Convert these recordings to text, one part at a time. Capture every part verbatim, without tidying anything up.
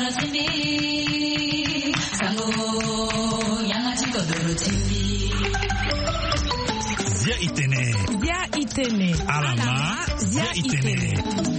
Simbi, Sango, Yangati Kodoro Simbi. Zia Itene. Zia Itene. Alama, Zia Itene.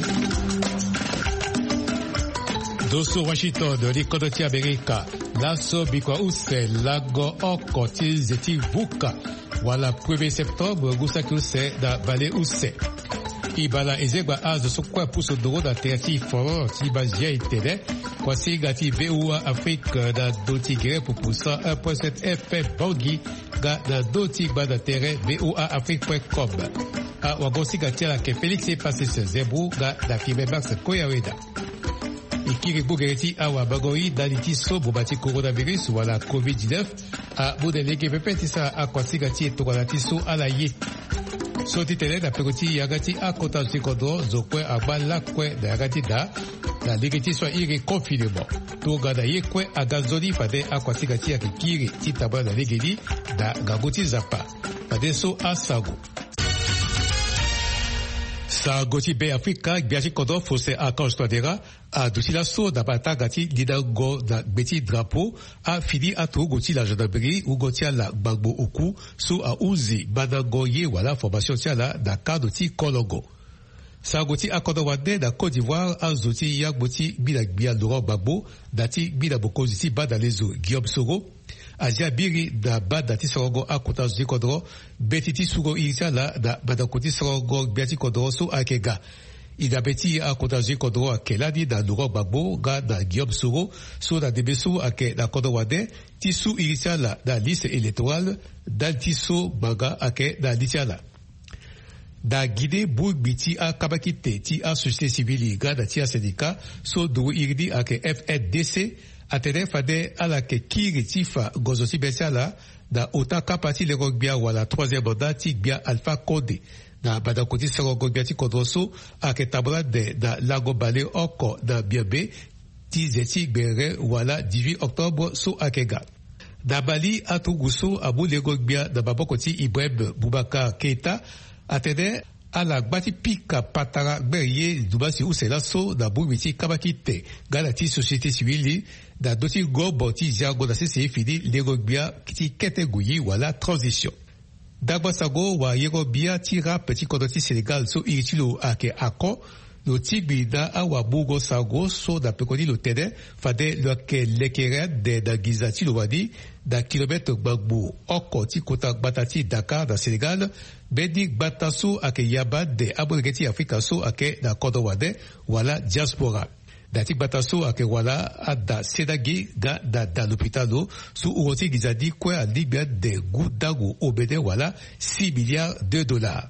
Dosso Washington de l'Ikodoti Amerika. Lasso Bikwa Use, Lago Oko, Tilzeti Vuka. Wala premier septembre, Gusaki Use, da Bale Use. Ibala Ezegba Az de Sokwa Pousso Doro da Teati Foro, Tiba Zia Itene. Kwasi Gati V O A Afrique da Doti Gere pour Poussa un point sept F M Bangui ga da Doti Bada Terre V O A Afrique point com. A Wagosi Gati la ke Félix est passé ce Zebrou ga da Fibe Max Koyaweda. Ikiri Bougereti Awa Bagoi Daliti Sobo Bati Coronavirus ou la covid dix-neuf a Boudelege Pepetisa a Kwasi Gati et Togalatiso à la Ye. Soti Tele da Peroti Yagati a Kota Zikodo Zokwe Abala Kwe da Yagati da la ligeti soit iré confinement. Toga da Yekwe a Gazoli Fade a Kwasi Gati a Kiri Titabra da Legedi da Gagoti Zapa. Fade So a Sago. Sa goti be Afrika biaji kodo fose a kanj toadera a douti la so da bata gati lidago da beti drapeau a fini a tou goti la gendarmerie ou goti a la bagbo oku sou a ouzi badago ye wala formation tia la da kadoti kologo. Sa goti a kodo wade da Côte d'Ivoire a zoti ya goti bila bia Laurent Gbagbo dati bila boko ziti bada lezo Guillaume Soro. Azia biri da bada ti sorogo a kota zuti kodro betiti sugo irisa la da bada koti sorogo beti kodro so akega. Ida beti a kota zuti kodro a keladi da Laurent Gbagbo ga da Guillaume Soro so da debeso ake da kodo wade ti su irisa la da liste électorale da ti so baga ake da litia la. Da guide bou biti a kabakite ti a société civile ga da ti a syndicat so do irdi ake F N D C atene fade ala ke kiri tifa gozosi besiala da otaka pati le rogbia wala troisième mandat ti bia Alpha Condé na bada koti sero rogbia ti kodroso ake tabla de da lago bale oko da biabe ti zeti bere wala dix-huit octobre so akega. Da bali atuguso abu le rogbia da babokoti Ibrahim Boubacar Keita atene ala gbati pika patara gberiye dubasi usela so da bumiti kabakite galati société civile da doti gobo ti jago da sese fidi lerogbia ti kete guyi wala transition. Dagbasago wa yerobia ti rap ti kodoti Sénégal so iritilo ake ako no tibi da awa bugo sago so da pekoni lo tede fade lo ke lekere de da gizati lo wadi da kilomètre gbagbo oko ti kota batati Dakar da Sénégal bedi bataso ake yaba de aborigeti Afrika so ake da kodo wade wala diaspora. Dati bataso ake wala ada sedagi ga da da l'hôpitalo su uroti gizadi kwe a Libya de gudago obede wala six milliards de dollars.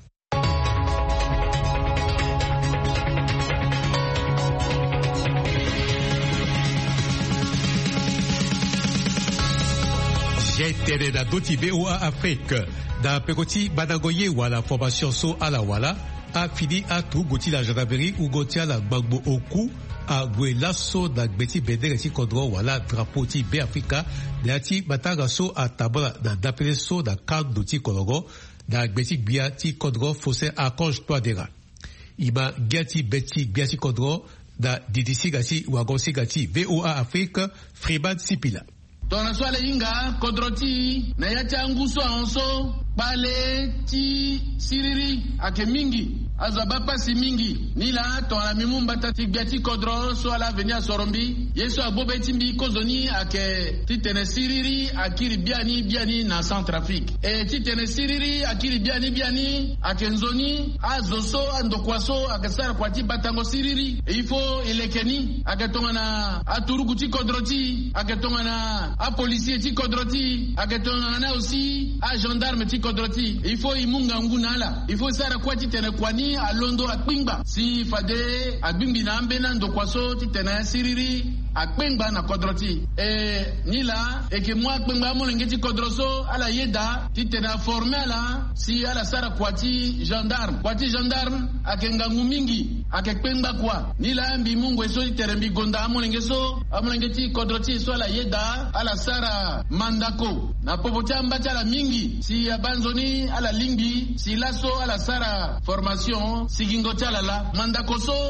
J'ai da doti V O A Afrique da pekoti badagoye wala formation so ala wala a fini a tout goti la gendarmerie ou goti la Gbagbo oku a gwe lasso da gbeti bedere ti kodro wala drapeau ti be Afrika da ti bataga so a tabla da dapele so da kaddo ti kologo da gbeti bia ti kodro fose a konj toadera. Ima gati beti bia ti kodro da didisi gati wagonsi gati V O A Afrique Freeman Sipila. Tona swale inga kodroti na yati anguso anso pale ti siriri ake mingi azabapa si mingi nila tona mimumba tati gati kodro so ala venia sorombi yeso abobe timbi kozoni ake titene siriri akiri biani biani na Centrafrique e titene siriri akiri biani biani ake nzoni azoso andokwaso ake sara kwati batango siriri e ifo ilekeni ake tonga na aturugu ti kodroti ake tonga na a policier ti kodroti aketonga na aussi a gendarme ti kodroti il faut imunga nguna la il faut sara kwati tene kwani alondo akpingba si fade agbimbi na ambena ndo kwaso ti tene siriri akpingba na kodroti e nila e ke moi akpingba mo ngeti kodroso ala yeda ti tene formé la si ala sara kwati gendarme kwati gendarme akenga ngumingi akekpingba kwa nila mbi mungu eso ti tene mbi gonda mo ngeso mo ngeti kodroti so ala yeda ala sara mandako na popoti ambata la mingi si abanzoni ala lingi si laso ala sara formation si gingote ala la mandako so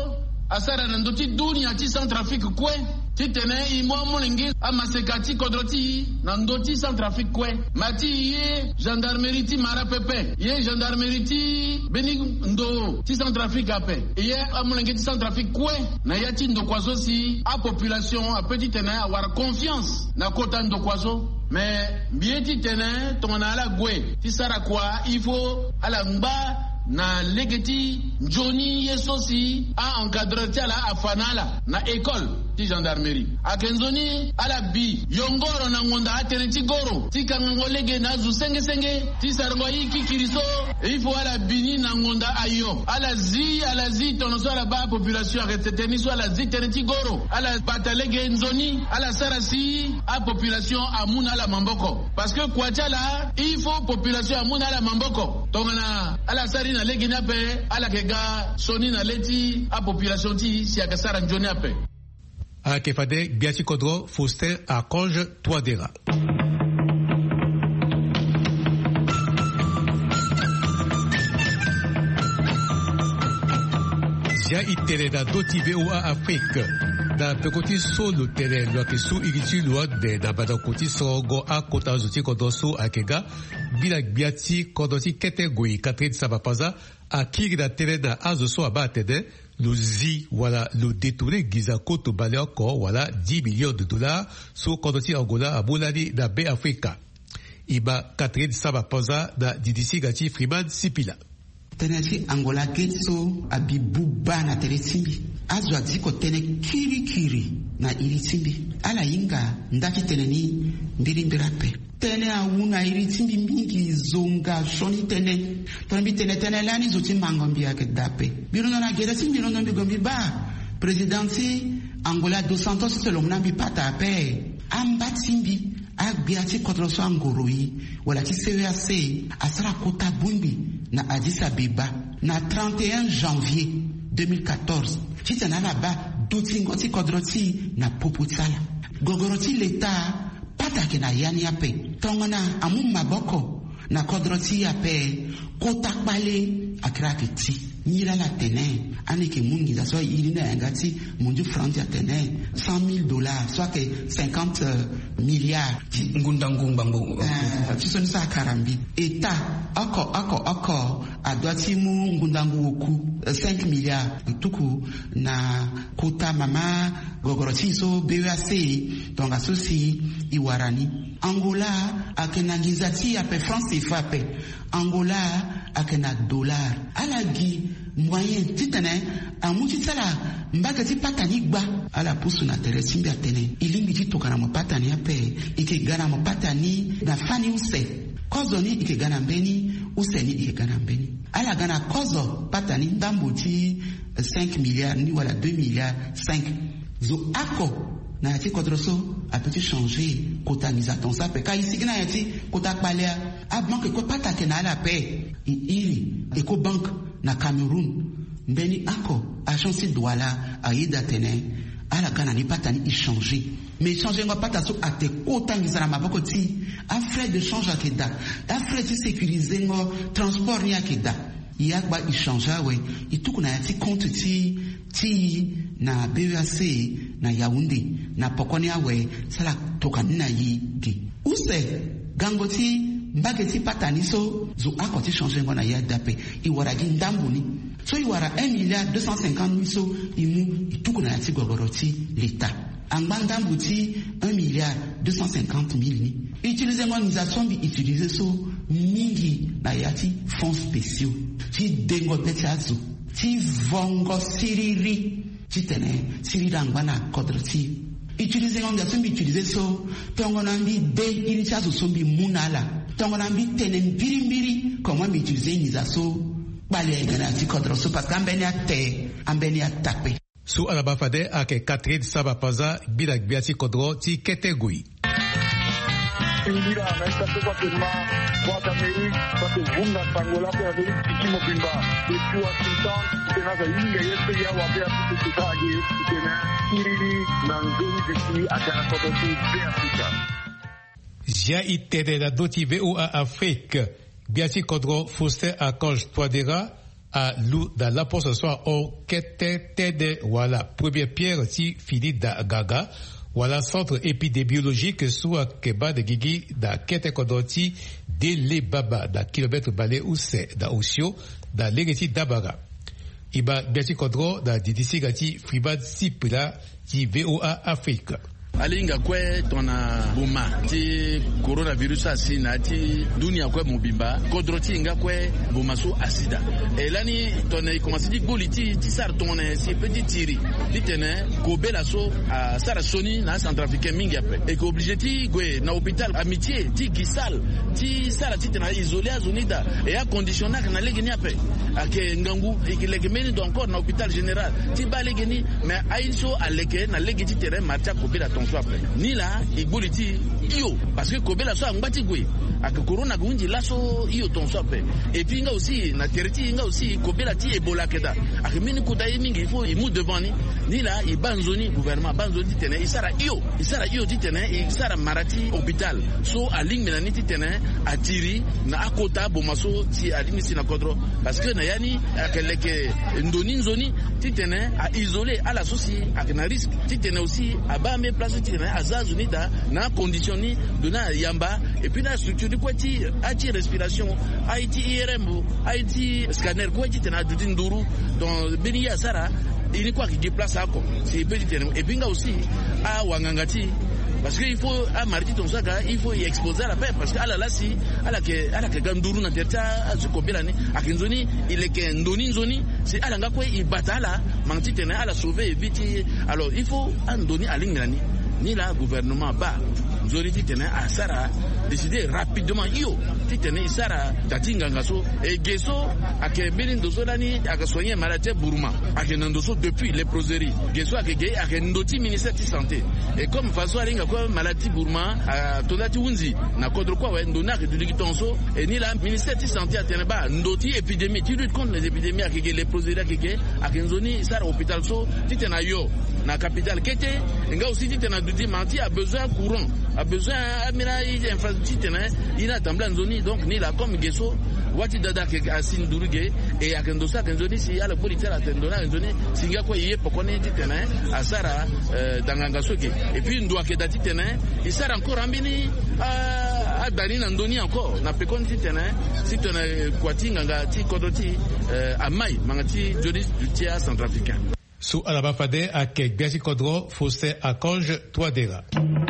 asara nando ti dunia ti Centrafrique kwe ti tene imo molingi amasekati kodroti nando ti Centrafrique kwe mati ye gendarmerie ti mara pepe ye gendarmerie ti beni ndo ti Centrafrique ape ye amolingi ti Centrafrique kwe na ya ti ndo kwazo si a population a petit tene avoir confiance na kota ndo kwazo mais bien ti tene tongana ala gwe ti sara kwa il faut ala ngba na legeti Johnny yesosi a encadré la afanala na école ti gendarmerie akenzoni ala bi yongoro na ngonda aterenti goro ti kango lege na zu senge senge ti sargo yiki kiriso il faut ala bini na ngonda ayo ala zi ala zi tono so ala ba population reteteni so ala zi terenti goro ala batalege nzoni ala sarasi a population amuna la mamboko parce que kwa chala il faut population amuna la mamboko tongana ala sari na legi na pe ala kega soni na leti a population ti si akasara njoni ape a Kefade Biati Kodro Faustin Archange Touadéra. Zia itere da doti V O A Afrique da pekoti so lo tere lo ke su iriti lo de da bada koti sogo a kota zuti kodoso akega bila biati kodoti kete goi katri sabapaza a kiri da tere da azo so abatede le zi voilà le détourné giza koto baleoko voilà dix millions de dollars so kodoti Angola abuladi da be Africa iba katri sabapaza da didisi gati Freeman Sipila tenesi Angola getso abibuba na teresimbi azo aziko tene kiri kiri na iritimbi ala inga ndaki teneni mbiri mbirape tene auna iritimbi mingi zonga shoni tene tonembi tene tene lani zoti mangombi ake dape birono na geda simbi birono mbigombi ba presidenti Angola dos Santos selomna bi pata ape ambatimbi agbiati kodroso angoroi wala ti C E A C asara kota bumbi na Addis Abeba na trente et un janvier deux mille quatorze chitana na ba doti ngoti kodroti na poputala gogoroti leta patake na yani ape tongona amu maboko na kodroti ape kota pale akrakiti Nira la tene, aneke mungi da soit irina engati munju franc ya tene cent mille dollars, soit que cinquante milliards. Ngundangung bambu. Ah, tu son sa karambi. Eta, ako ako ako adwati mu ngundangu oku cinq milliards tuku na kota mama gogoroti so B E A C donc associé iwarani. Angola akena gizati ape France C F A pe. Angola akena dollar. Alagi moyen titane amuti tala mbagati patani gba ala pusu na teresimbi atene ilimbi titoka na mapatani ape ike gana mapatani na fani use kozo ni ike gana mbeni use ni ike gana mbeni ala gana kozo patani ndambuti cinq milliards ni wala deux milliards cinq zo ako na yati kodroso a petit changer kota nizaton sa pe ka isigna yati kota kbalea a banque ko patake na ala pe i iri Eco Bank na Cameroun mbeni ako agence douala aida tene ala kana ni patani i changer mais changer ngo pata so ate kota ngizana maboko ti a frais de change akeda a frais de sécuriser ngo transport ni akeda yakba i changer we ituku na yati compte ti ti na B E A C na Yaoundé na pokoni awe sala toka na yi ge use gangoti mbageti patani so zo akoti changer ngona ya dape iwara gi ndambuni so iwara un milliard deux cent cinquante mille so imu ituku na yati gogoroti l'État angbandambuti un milliard deux cent cinquante mille ni utiliser organisation bi utiliser so mingi na yati fonds spéciaux ti dengo petiazo ti vongo siriri ti tene sirira ngwana kodroti utiliser organisation bi utiliser so tongo na mbi de initiazo so mbi munala tongo na mbi tene mbiri mbiri comment mbi utiliser organisation bale ngana ti kodroso parce qu'ambeni ate ambeni atape su alabafade ake Catherine Sabapaza bila biati kodro ti ketegui Indira na esta kwa tema kwa kameri kwa vunga Angola kwa vile tikimo bimba kwa Washington tena za inga yetu ya wapea kutukaje tena irili na nzuri ziki akana kwa kwa Afrika Jia itere da doti V O A Afrique Biati Kodro Faustin Archange Touadéra à l'ou dans la poste soit au kete tede voilà première pierre ti fini da gaga voilà centre épidémiologique soit keba de gigi da kete kodoti de le baba da kilomètre balé ou c'est da osio da legeti dabara iba biasi kodro da didisi gati fribad sipila ti V O A Afrique alinga kwe tona buma ti coronavirus asina ti dunia kwe mobimba kodroti nga kwe buma so asida elani tona commencé di boliti ti sar tona si petit tiri di tene ko bela so a sara soni na centrafricain mingi après et ko obligé ti gwe na hôpital amitié ti gisal ti sara ti tena isolé a zonida et a conditionnaire na legeni après ake ngangu ikilege meni do encore na hôpital général ti ba legeni mais aiso aleke na legeti terrain marcha ko bela ni la igboliti iyo parce que kobela so ngati gwe ak corona gunji laso iyo ton sope et puis nga aussi na teriti nga aussi kobela ti ebola keda ak mini kuta mingi il faut imu devant ni ni la ibanzoni gouvernement banzoni tene isara iyo isara iyo ti tene isara marati hôpital so aling menani ti tene atiri na akota bomaso ti alimisi na kodro parce que na yani akeleke ndoni nzoni ti tene a isolé à la soci ak na risque ti tene aussi aba me place ti tene azazu ni da na conditionni de na yamba et puis na structure de quoi ti ati respiration aiti I R M aiti scanner quoi ti tene aduti nduru donc beni ya sara il quoi qui déplace ako c'est petit tene et puis nga aussi a wangangati parce que il faut à mardi ton saga il faut y exposer la paix parce que ala la si ala ke ala ke ganduru na terta azukobela ni akinzoni il est que ndoni nzoni c'est ala ngakwe i batala manti tene ala sauver vite alors il faut andoni alingani ni la gouvernement ba nzori tene asara décider rapidement yo tene isara tatinga ngaso et geso ake bilin dozolani aka soigner maladie buruma ake nandoso depuis les proseries geso ake ge ake ndoti ministère de santé et comme faso alinga ko maladie buruma tondati unzi na kodro kwa we ndona ke duliki tonso et ni la ministère de santé atene ba ndoti épidémie tu lutte contre les épidémies ake ge les proseries ake ge ake nzoni isara hôpital so titena yo na capitale kete nga aussi titena dudi manti a besoin courant a besoin amina infrastructure il a tambla nzoni donc ni la comme geso wati dada ke asin duruge e akendo sa kenzoni si ala politela tendona nzoni singa ko yeye pokone titena asara danganga soke et puis ndo akeda titena isara encore ambini a dani na ndoni encore na pekon titena titena kwatinga nga ti kodoti amai mangati jolis du tia centrafricain sous alabafade ak Biasi Kodro Fosse Akonge Touadéra.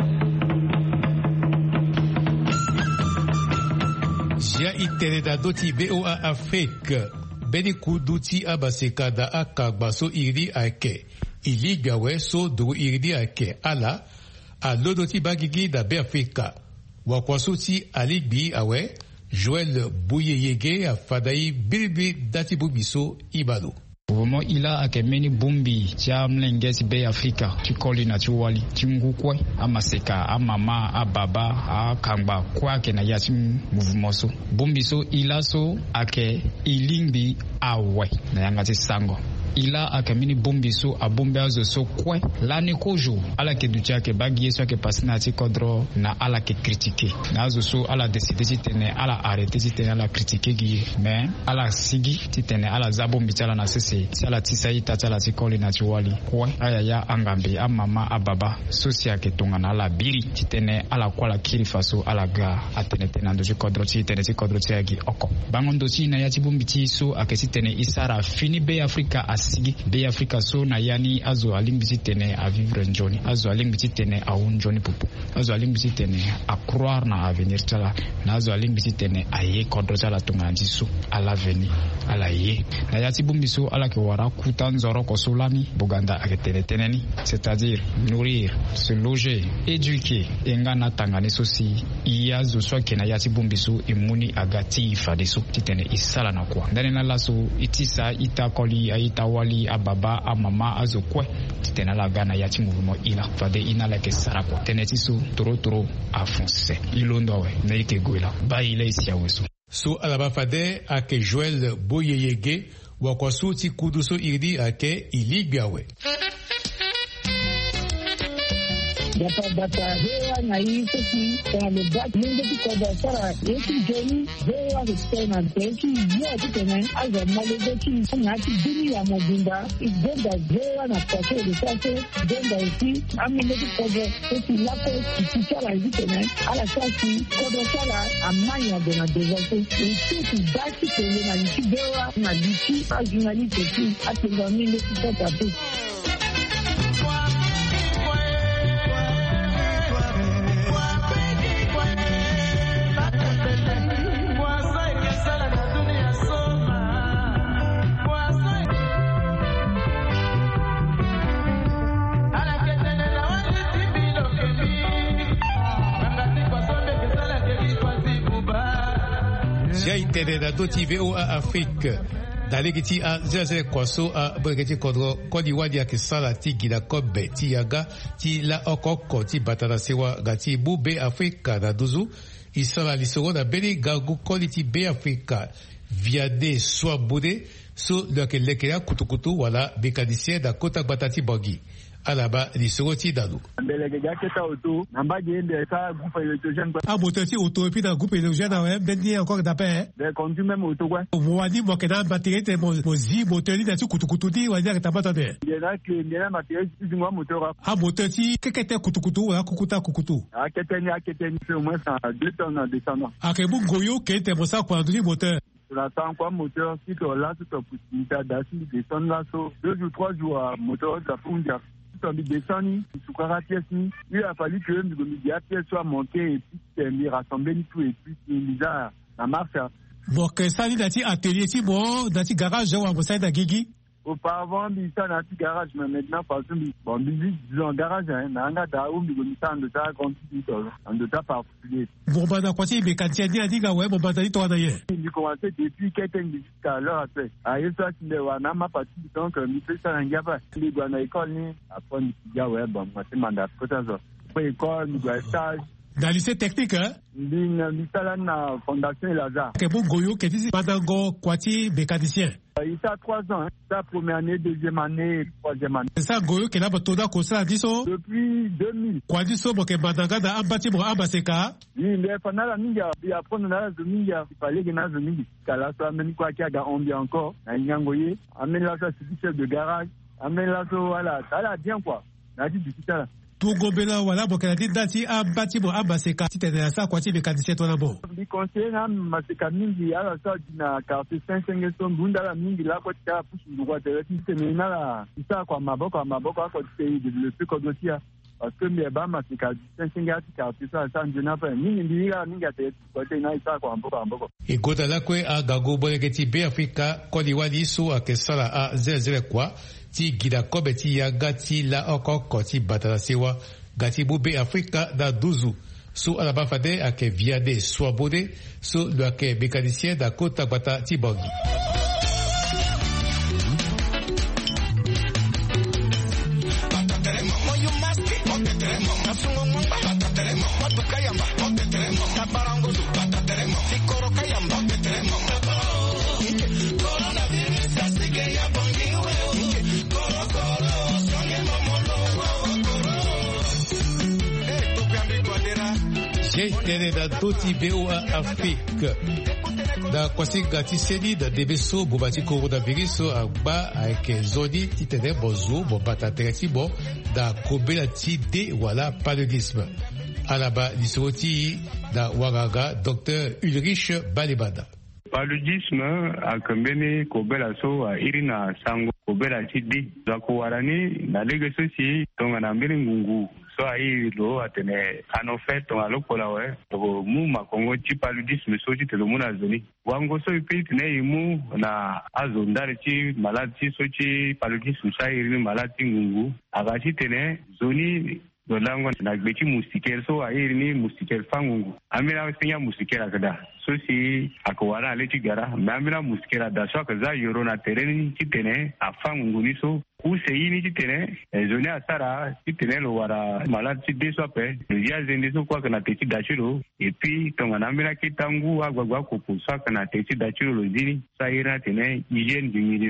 Jia itere da doti V O A Afrique beni kuduti abaseka da akagba so iri ake ili gawe so do iri ake ala a lodoti bagigi da be Afrika wakwasuti aligbi awe Joël Bouyeyege a fadai bilbi dati bubiso ibalo. Vraiment, il a akemeni bumbi tia mlengesi be Afrika chikoli na chuwali chingukwe amaseka amama ababa akangba kwa ke na yasi mouvement so bumbi so ila so ake ilimbi awe na yangati sango ila akamini bumbi so abumbi azo so kwe lani kojo ala ke dutia ke bagi so ke pasina ti kodro na ala ke critiquer na azo so ala décider ti tene ala arrêter ti tene ala critiquer gi mais ala sigi ti tene ala zabumbi tala na sese ti ala ti sai ta tala ti koli na ti wali kwe aya ya angambe amama ababa sosia ke tonga na ala biri ti tene ala kwala kiri faso ala ga atene tene ndo ti kodro ti tene ti kodro ti agi oko bangondo ti na ya ti bumbi ti so akesi tene isara fini be Afrika sigi be Afrika so na yani azo alimbisi tene a vivre njoni azo alimbisi tene a unjoni pupu azo alimbisi tene a croire na avenir tala na azo alimbisi tene a ye kodro tala tunganji so a l'avenir ala ye na yati bumbiso ala ke wara kutan zoro ko solani buganda aketene teneni c'est-à-dire nourrir se loger éduquer engana tangani sosi iya zo so ke na yati bumbiso imuni agati fadeso titene isala na kwa ndani na laso itisa itakoli aita wali ababa amama azokwe titena la gana yati mouvement ila fade ina la ke sarako teneti so toro toro a foncer ilondo we na ike goila ba ile isia weso so alabafade ake Joël Boyeyege wakwasu ti kuduso irdi ake ilibiawe. Data data hewa na hii sisi kwa lebak mungu tukoda sara yeki jeni hewa kutena teki yote tena aza malezeki ngati dini ya mobimba igenda hewa na kwake lisase genda uti amile tukoda sisi lapo kichara hivi tena ala sasi kodo sara amanya dona devote uti dati tele na likibewa na liki ajunali teki atenga mile tukoda tu. Jaitene na doti V O A Afrique. Dalegiti a zeze kwaso a bregeti kodro kodi wadi ya kisala ti gida kobe ti yaga ti la okoko ti batana sewa gati bu be Afrika na duzu isala lisoro na beli gagu kodi ti be Afrika via de soa bude so lake lekea kutukutu wala bekadisye da kota batati bogi. Alaba lisoro ti dalu. Ah, moteur ti auto et puis dans groupe électrogène ouais ben dit encore d'après. Ben conduit même auto quoi. Moi dit moi que dans batterie te mo zi moteur ni tu kutu kutu di ouais dire t'as pas entendu. Il y a que il y a matériel du moi moteur. Ah moteur ti que que kutu kutu wala kukuta kukutu. Ah que t'es ni à que t'es ni au moins ça deux tonnes en descendant. Ah que bon goyo que t'es mo ça quoi du moteur. La temps quoi moteur si tu là tu te possibilité d'assis descendre là so deux ou trois jours moteur ça fond on dit descendre sous caractère il a fallu que le médiateur soit monté et puis rassembler tout et puis il a la marche. Bon que ça dit dans atelier si bon dans ti garage ou en salle Gigi. Auparavant il ça dans ti garage mais maintenant parce que bon disons garage hein nanga da où il y a de ça continue en de ta particulier. Bon bah dans quoi si mais quand tu dis dit ouais bon bah toi d'ailleurs. Il commençait depuis quelques minutes à l'heure après. Ah et ça c'est le wana ma partie donc il fait ça n'ga pas. Les gars na école ni après il y a ouais bon moi c'est mandat pour ça. Pour école il doit stage. Dans le lycée technique hein? Dans la fondation Lazare. Que bon goyo que tu Madango Kwati mécanicien. Il a trois ans, hein. Ça première année, deuxième année, troisième année. C'est ça goyo que là batoda ko ça diso. Depuis deux mille. Kwa diso bo ke Madanga da ambati mo ambaseka. Oui, mais pendant la minga, il apprend dans la minga, il fallait que na minga. Kala so ameni kwa kia ga ombi encore, na nyangoye, ameni la so chef de garage, ameni la so voilà, ça là bien quoi. Na dit du ça. Pour Gobela, voilà, bon, qu'elle a dit dati a bâti bon ambaseka, si t'es dans ça, quoi, tu veux candidater toi d'abord. Le conseiller n'a maseka mingi à la sorte d'une carte cinq cinq son bunda la mingi là quoi tu as poussé du droit de c'est maintenant là, ça quoi maboko maboko quoi tu sais développer comme dossier parce que mais bah maseka cinq cinq carte ça ça je n'ai pas mingi mingi mingi à tête quoi tu n'as ça quoi maboko maboko. Et gota la kwe a gago boleketi be Afrika kwa liwadi so a kesala a zere zere kwa ti gida kobe ti ya gati la okoko ti batala sewa gati bube Afrika da duzu so alaba fade ake viade swabode so lo ake bekadisien da kota bata ti bogi. Tene da doti V O A Afrique da kwasi gati seni da debeso bobati coronavirus agba avec zoni titene bozo bobata tereti bo da kobela ti de wala paludisme alaba lisoti da wagaga docteur Ulrich Balebada. Paludisme akambeni kobela so irina sango kobela ti de zako warani na lege sosi tonga na mbele ngungu so ai lo atene ano fait on alo kola we to mu makongo ti paludisme so ti telo muna zoni wango so ipiti ne mu na azondare ti maladi so ti paludisme sa irini maladi ngungu agachi tene zoni do lango na gbeti moustiquaire so irini moustiquaire fangungu amira senya moustiquaire akada so si akwara ale ti gara amira moustiquaire da so kaza yoro na tereni ti tene afangungu ni so Use ini titene zone asara titene lo wara malade ti deso pe ya zende so kwa kana teti dachiro et puis tonga namira kitangu agwagwa kuku so kana teti dachiro lo zini saira tene hygiène du milieu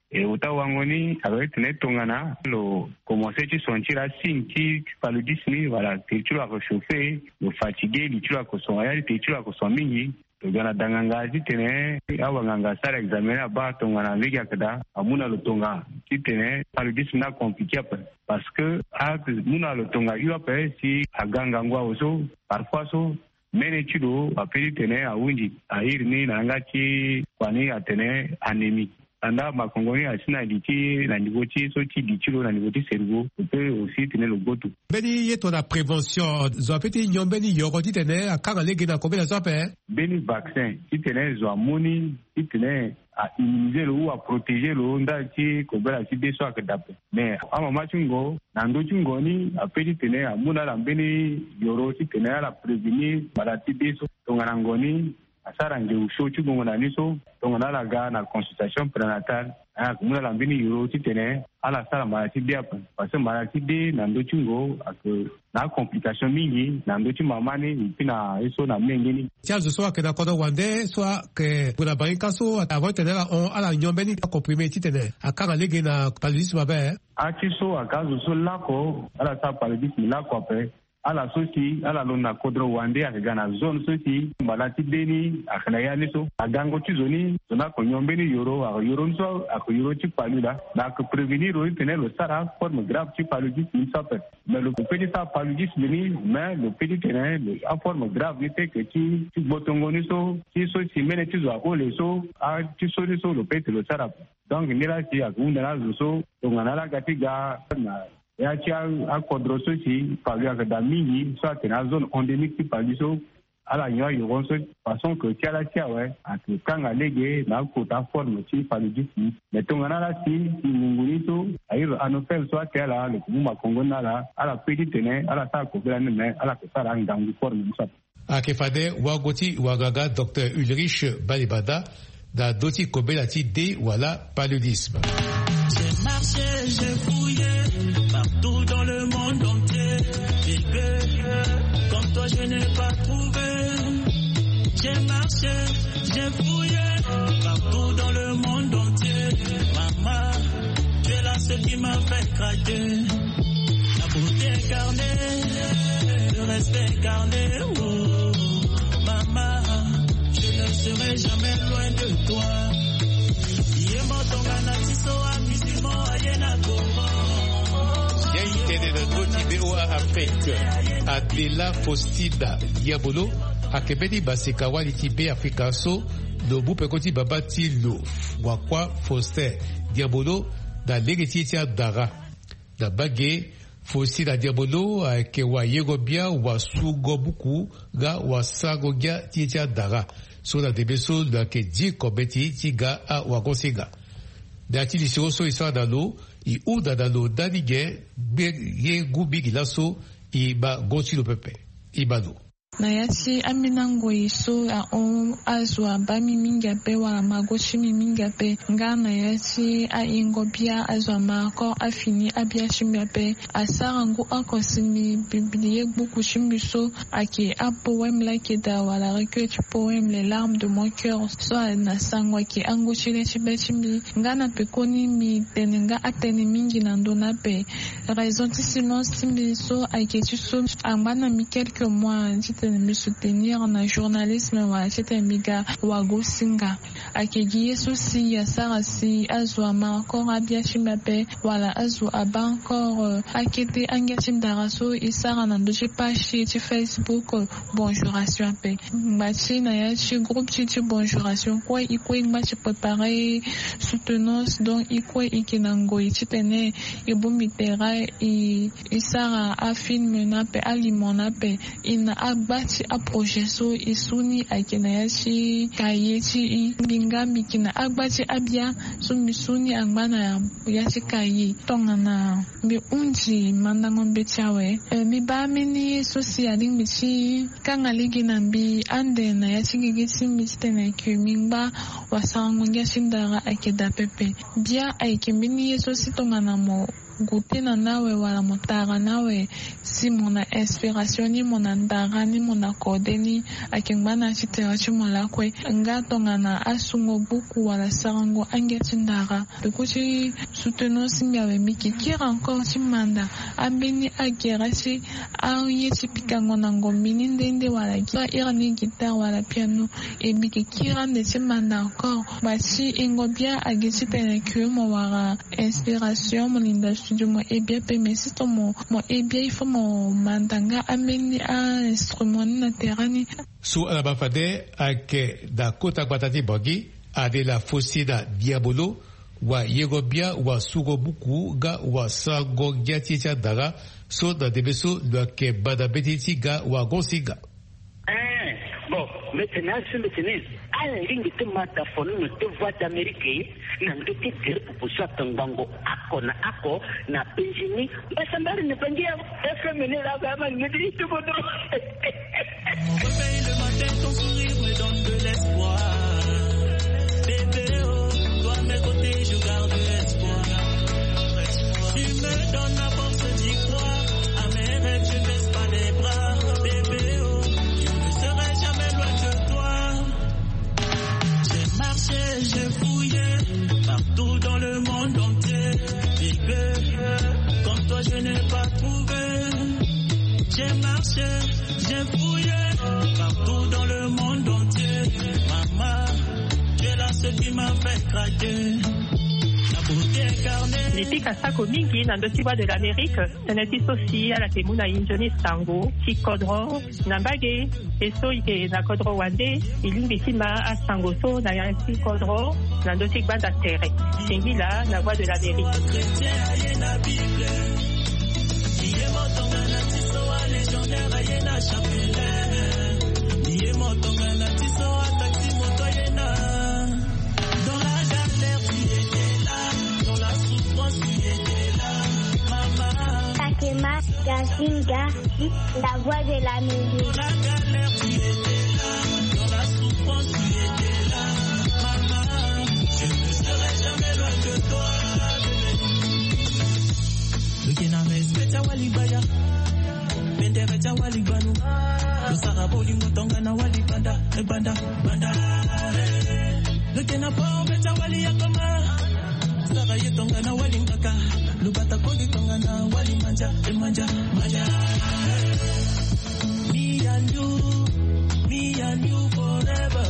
e utawangoni avec netongana lo commencer tu sentir la signe qui paludisme voilà tu tu la réchauffer le fatigué tu la ko son réalité tu la ko son mingi togana danganga titene awanganga sara examiner ba tongana liga kada amuna lo tonga titene paludisme na compliqué parce que a muna lo tonga yu après si aganga ngwa oso parfois so mene chido apeli tene awundi ahirni nangati kwani atene anémie anda makongoni asina diti na nivoti so ti ditiro na nivoti cerveau peut aussi tenir le goto beni yeto na prévention zo peti nyombeni yogoti tene akanga legi na kobela zope beni vaccin ti tene zo amoni ti tene a immuniser le ou à protéger le onda ti kobela ti deso akadape mais ama machingo na ndo chingoni apeti tene amuna la beni yoro ti tene la prévenir maladie deso tongana ngoni asara nge usho chungo na niso tongana la ga na consultation prénatale a kumuna la mbini yoro titene ala sala maladie dia parce que maladie de na ndo chungo ak na complication mingi na ndo chi mamani pina eso na mengeni tiazo so akena kodo wande so ke bula banka so avant tenera on ala nyombeni comprimé titene akanga lege na paludisme ba a ti so akazo so lako ala sa paludisme lako après ala sosi ala lona kodro wande akagana zone sosi malati deni akana yani so agango ti zoni zona ko nyombeni yoro a yoro so ako yoro ti palula na ko prevenir o tenir le sara forme grave ti paludisme ça peut mais le petit ça paludisme ni mais le petit tenir le a forme grave ni te que ti ti botongoni so ti so si mene ti zo ko le so a ti so ni so le petit le sara donc ni la ti akunda la so donc na la gatiga na ya ci a kodroso ci palu avec da mingi soit dans zone endémique qui palu so ala yo yo gonso façon que ci ala ci ouais à que kanga lege na ko ta forme ci palu ci mais to ngana la ci ngunguni so ayo anofel soit kala le kuma kongo na la ala petite ne ala ta ko bela ne ala ko sara ndangu forme ça akefade wagoti wagaga docteur Ulrich Balibada da doti kobela ti de wala paludisme. J'ai marché, j'ai fouillé partout dans le monde entier. Bébé, comme toi je n'ai pas trouvé. J'ai marché, j'ai fouillé partout dans le monde entier. Maman, tu es là ce qui m'a fait craquer. La beauté incarnée, le respect incarné. Oh, maman, je ne serai jamais loin de toi. Yaitene na doti bewa Afrique Adela Faustida Diabolo akebedi baseka wali ti be Afrika so no bu pekoti babati lo wakwa Foster Diabolo da legeti ti dara da bage Faustida Diabolo ke wa yego bia wa sugo buku ga wa sago gya ti ti dara so da debeso da ke di kobeti ti ga a wakosiga da ti lisiro so isa da lo i uda da lo dadige ye gubi gilaso i ba goti lo pepe i bado na yasi aminango iso a on azwa bami minga pe wala magoshi minga pe nga na yasi a ingobia azwa mako afini abia shimba pe asarango akosimi biblie beaucoup shimbiso aki a poème la ki da wala recueil du poème les larmes de mon cœur so na sangwa ki ango chile chibe chimbi nga na pe koni mi tenenga atene mingi na ndona pe raison ti silence simbi so aki so ambana mi quelques mois me soutenir na journalisme wa c'était miga wago singa akegi yesu si ya sara si azwa ma encore abia chimape wala azwa aba encore akete angachim daraso isara na doje page ti Facebook bonjouration pe mbachi na ya chi groupe ti bonjouration quoi ikwe mbachi préparer soutenance donc ikwe ikinango itene ibumitera i isara a film na pe alimona pe ina agba ti a projet so isuni akina yashi kayechi bingami kina agbati abia so misuni agbana yashi kayi tongana mi unji mandango bechawe e, mi ba mini so si ading bichi kanga ligi na bi ande na yashi gigiti mistene kumingba wasango yashi ndara akeda pepe bia aikimini so si tongana mo gutena nawe wala motara nawe si mona inspiration ni mona ndara ni mona kodeni akengbana chitera chimola kwe nga tongana asungo buku wala sarango ange chindara bekuchi souteno simyawe miki kira encore chimanda abeni agerashi aye chipikango nango mini ndende wala kira irani guitare wala piano e miki kira ne chimanda encore basi ingo bia agechitene kumo wala inspiration mon inda studio mo e bia pe mesito mo mo e bia ifo mo mandanga ameni a instrument na terani su alabafade ake da kota kwatati bogi ade la fosida diabolo wa yegobia wa sugobuku ga wa sago gyaticha daga so da debeso le ke badabetiti ga wa gosiga eh bon maintenant c'est maintenant à la ligne de mataphone de voix d'Amérique na ngiti dire pour ça tangango ako na ako na penjini basambari ne pengia F M ne la gama ngiti tout bon on réveille le matin ton sourire me donne de l'espoir bébé oh toi à mes côtés je garde espoir tu me donnes la force d'y croire à mes rêves je ne baisse pas les bras bébé oh je ne serai jamais loin de toi j'ai marché j'ai fouillé partout dans le monde entier bébé comme toi je n'ai pas trouvé j'ai marché j'ai fouillé partout dans le monde entier maman tu es la seule qui m'a fait craquer. Nitika sako mingi na ndotiwa de l'Amérique, teneti sosi ala temuna injoni sango, ki kodro, nambage, eso ike na kodro wande, ilimbi sima a sango so na yansi kodro, na ndotik banda terre. Singila na voix de l'Amérique. Takema Gazinga, la voix de l'Amérique. Dans la galère, tu étais là. Dans la souffrance, tu étais là. Maman, je ne serai jamais loin de toi. Lukina respecta walibaya. Mendereta walibanu. Lusara bolingo tongana walibanda. Banda, banda. Lukina pombeta waliyakoma. Sara yetongana walingaka. Lubata kodi tongana wali manja manja manja me and you me and you forever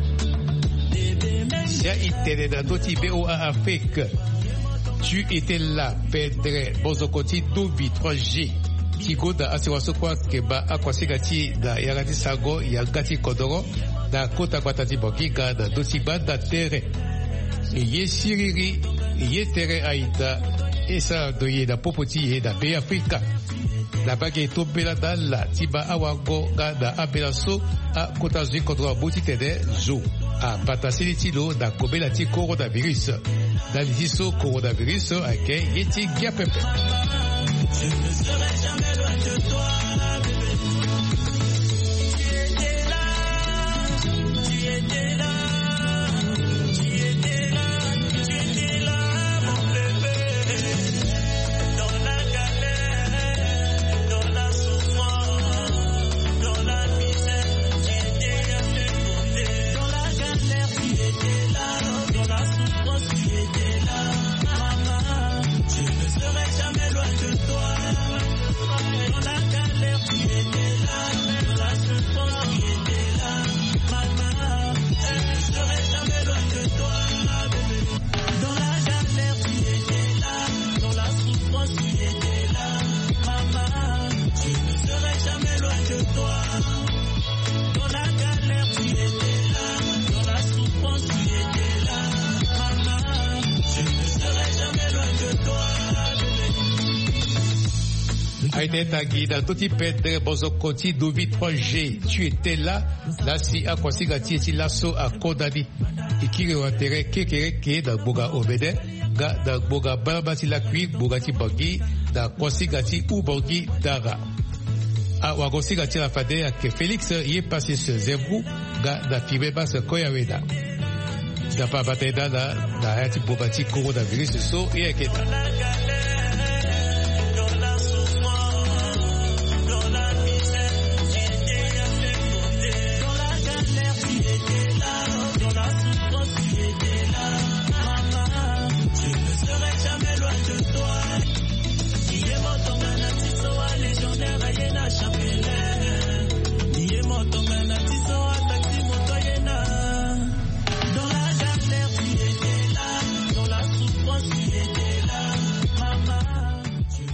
Sia itene na doti B O A Afrique tu étais là Pedre Bozokoti Dobi trois G Tigo da asiwaso kwa keba akwasigati da yagati sago yagati kodoro da kota kwatati bokiga da doti banda tere ye siriri ye tere aita esa doye da popoti ye da be Afrika la bague to bela dalla tiba awago ga da abela so a kota zi kodro boti tede zo a patasili tilo da kobela ti coronavirus da liso coronavirus ake yeti giapepe je ne serai jamais loin de toi Tagi da Doti Pedre Bozokoti Dovi trois G tu étais là là si a kwasigati eti lasso a kodadi ikire watere kekere ke da boga obede ga da boga balabati la kui bogati bogi da kwasigati u bogi dara a wagosigati la fade a ke Félix y est passé ce zebou ga da fibeba se koyaweda da pa bateda da da hati bogati coronavirus so y ekeda